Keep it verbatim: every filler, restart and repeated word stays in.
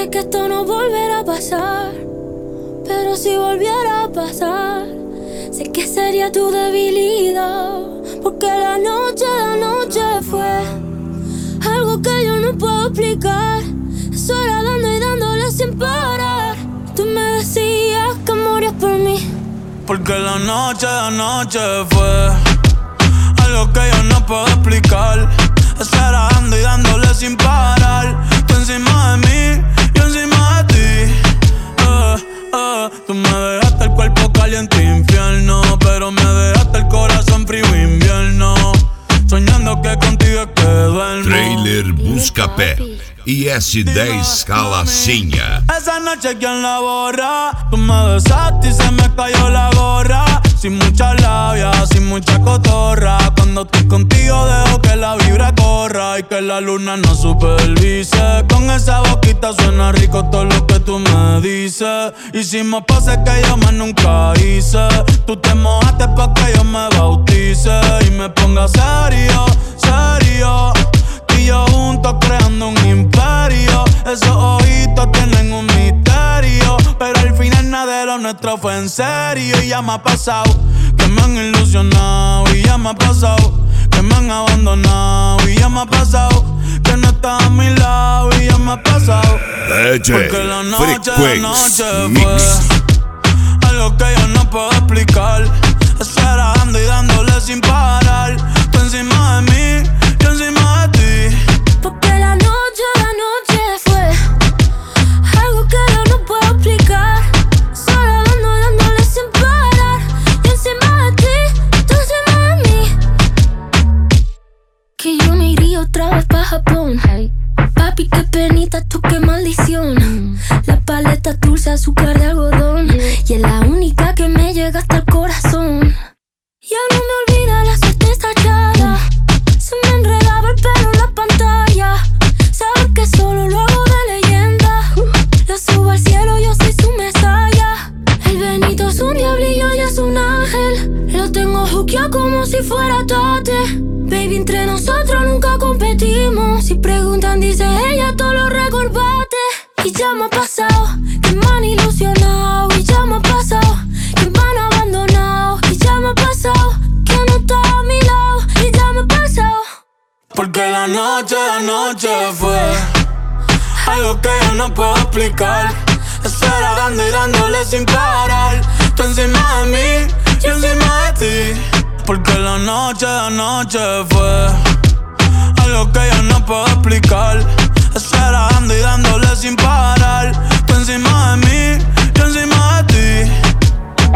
sé que esto no volverá a pasar, pero si volviera a pasar, sé que sería tu debilidad. Porque la noche, la noche fue algo que yo no puedo explicar. Eso era dando y dándole sin parar. Tú me decías que morías por mí. Porque la noche, la noche fue algo que yo no puedo explicar. Eso era dando y dándole sin parar. Tú encima de mí, yo encima de ti. eh, eh. Tú me dejaste el cuerpo caliente infierno, pero me dejaste el corazón frío invierno. Soñando que contigo es que duermo. Trailer Buscapé I S dez Calacinha. Esa noche quien la borra. Tú me besaste y se me cayó la gorra. Sin mucha labia, sin mucha cotorra. Cuando estoy contigo dejo que la vibra corra y que la luna no supervise. Con esa boquita suena rico todo lo que tú me dices. Hicimos poses que yo más nunca hice. Tú te mojaste pa' que yo me bautice y me ponga serio, serio. Tú y yo juntos creando un imperio. Esos ojitos tienen un misterio, pero al final nada de lo nuestro fue en serio. Y ya me ha pasado que me han ilusionado. Y ya me ha pasado que me han abandonado. Y ya me ha pasado que no estás a mi lado. Y ya me ha pasado porque la noche, la noche fue algo que yo no puedo explicar. Eso era dando y dándole sin parar. Tú encima de mí, yo encima de ti. Porque la noche, la noche fue algo que yo no puedo explicar. Solo dando, dándole sin parar. Yo encima de ti, tú encima de mí. Que yo me iría otra vez pa' Japón. Hey. Papi, qué penita, tú qué maldición. mm. La paleta dulce, azúcar de algodón. yeah. Y es la única que me llega hasta el corazón. Ya no me olvida la suerte estallada. Se me enredaba el pelo en la pantalla. Sabes que solo lo hago de leyenda. Lo subo al cielo, yo soy su mesaya. El Benito es un diablillo y es un ángel. Lo tengo juqueado como si fuera Tate. Baby, entre nosotros nunca competimos. Si preguntan, dice ella, todo lo recordate. Y ya me ha pasado que me han ilusionado. Y ya me ha pasado que me han abandonado. Y ya me ha pasado que no está a mi lado. Y ya me ha pasado porque la noche, la noche fue algo que yo no puedo explicar. Eso era dando y dándole sin parar. Tú encima de mí, yo encima de ti. Porque la noche, la noche fue algo que yo no puedo explicar. Eso era dando y dándole